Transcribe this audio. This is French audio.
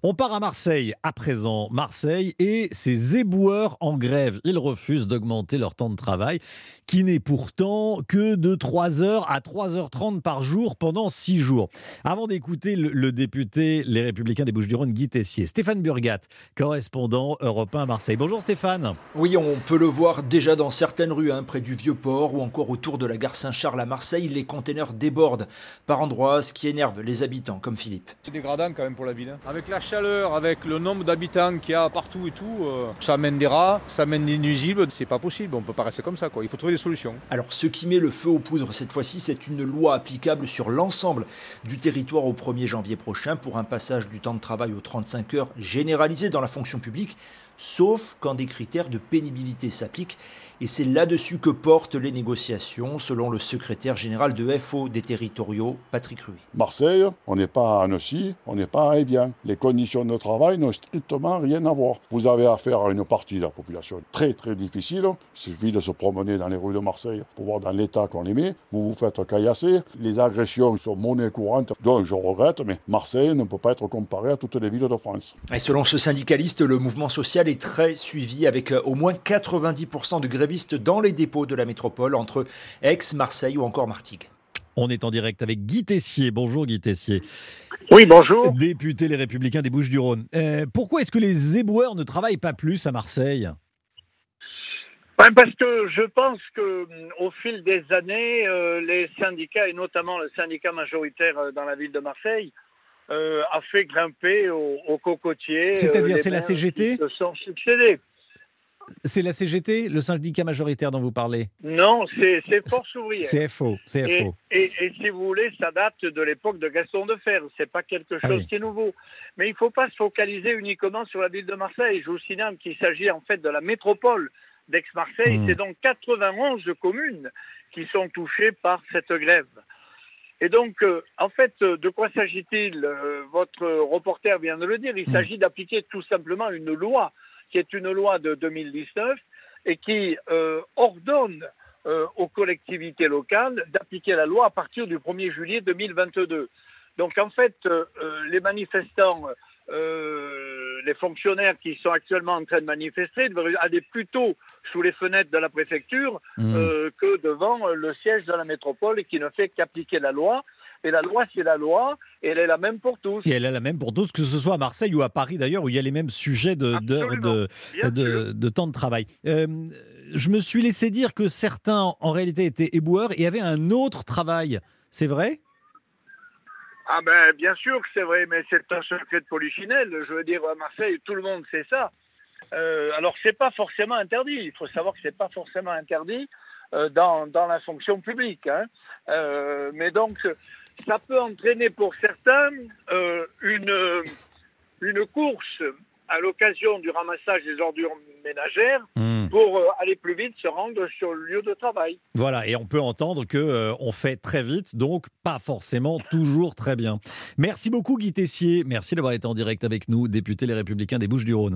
On part à Marseille à présent. Marseille et ses éboueurs en grève. Ils refusent d'augmenter leur temps de travail, qui n'est pourtant que de 3h à 3h30 par jour pendant 6 jours. Avant d'écouter le député Les Républicains des Bouches-du-Rhône, Guy Tessier, Stéphane Burgat, correspondant Europe 1 à Marseille. Bonjour Stéphane. Oui, on peut le voir déjà dans certaines rues, près du Vieux-Port ou encore autour de la gare Saint-Charles à Marseille. Les containers débordent par endroits, ce qui énerve les habitants comme Philippe. C'est dégradant quand même pour la ville. Avec la chaleur, avec le nombre d'habitants qu'il y a partout et tout, ça amène des rats, ça amène des nuisibles. C'est pas possible, on peut pas rester comme ça, quoi. Il faut trouver des solutions. Alors, ce qui met le feu aux poudres cette fois-ci, c'est une loi applicable sur l'ensemble du territoire au 1er janvier prochain pour un passage du temps de travail aux 35 heures généralisé dans la fonction publique, sauf quand des critères de pénibilité s'appliquent. Et c'est là-dessus que portent les négociations, selon le secrétaire général de FO des territoriaux, Patrick Ruy. Marseille, on n'est pas à Annecy, on n'est pas à Evian. Les conditions de travail n'ont strictement rien à voir. Vous avez affaire à une partie de la population très très difficile. Il suffit de se promener dans les rues de Marseille pour voir dans l'état qu'on les met. Vous vous faites caillasser. Les agressions sont monnaie courante, donc je regrette, mais Marseille ne peut pas être comparé à toutes les villes de France. Et selon ce syndicaliste, le mouvement social est très suivi avec au moins 90% de grévistes dans les dépôts de la métropole entre Aix, Marseille ou encore Martigues. On est en direct avec Guy Tessier. Bonjour Guy Tessier. Oui, bonjour. Député Les Républicains des Bouches-du-Rhône. Pourquoi est-ce que les éboueurs ne travaillent pas plus à Marseille ? Parce que je pense qu'au fil des années, les syndicats, et notamment le syndicat majoritaire dans la ville de Marseille, a fait grimper au cocotier. C'est-à-dire, c'est la CGT ? Qui se sont succédés. C'est la CGT, le syndicat majoritaire dont vous parlez ? Non, c'est Force ouvrière. C'est FO. Et si vous voulez, ça date de l'époque de Gaston Defferre. C'est pas quelque chose qui est nouveau. Mais il ne faut pas se focaliser uniquement sur la ville de Marseille. Je vous signale qu'il s'agit en fait de la métropole d'Aix-Marseille. C'est donc 91 communes qui sont touchées par cette grève. Et donc, en fait, de quoi s'agit-il ? Votre reporter vient de le dire. Il s'agit d'appliquer tout simplement une loi qui est une loi de 2019 et qui ordonne aux collectivités locales d'appliquer la loi à partir du 1er juillet 2022. Donc en fait, les manifestants, les fonctionnaires qui sont actuellement en train de manifester devraient aller plutôt sous les fenêtres de la préfecture que devant le siège de la métropole et qui ne fait qu'appliquer la loi. Et la loi, c'est la loi, et elle est la même pour tous. Et elle est la même pour tous, que ce soit à Marseille ou à Paris d'ailleurs, où il y a les mêmes sujets de temps de travail. Je me suis laissé dire que certains, en réalité, étaient éboueurs et avaient un autre travail. C'est vrai ? Ah ben, bien sûr que c'est vrai, mais c'est un secret de polichinelle. Je veux dire, à Marseille, tout le monde sait ça. Alors, c'est pas forcément interdit. Il faut savoir que c'est pas forcément interdit dans la fonction publique. Mais donc, ça peut entraîner pour certains une course à l'occasion du ramassage des ordures ménagères pour aller plus vite se rendre sur le lieu de travail. Voilà, et on peut entendre qu'on fait très vite, donc pas forcément toujours très bien. Merci beaucoup Guy Tessier, merci d'avoir été en direct avec nous, député Les Républicains des Bouches-du-Rhône.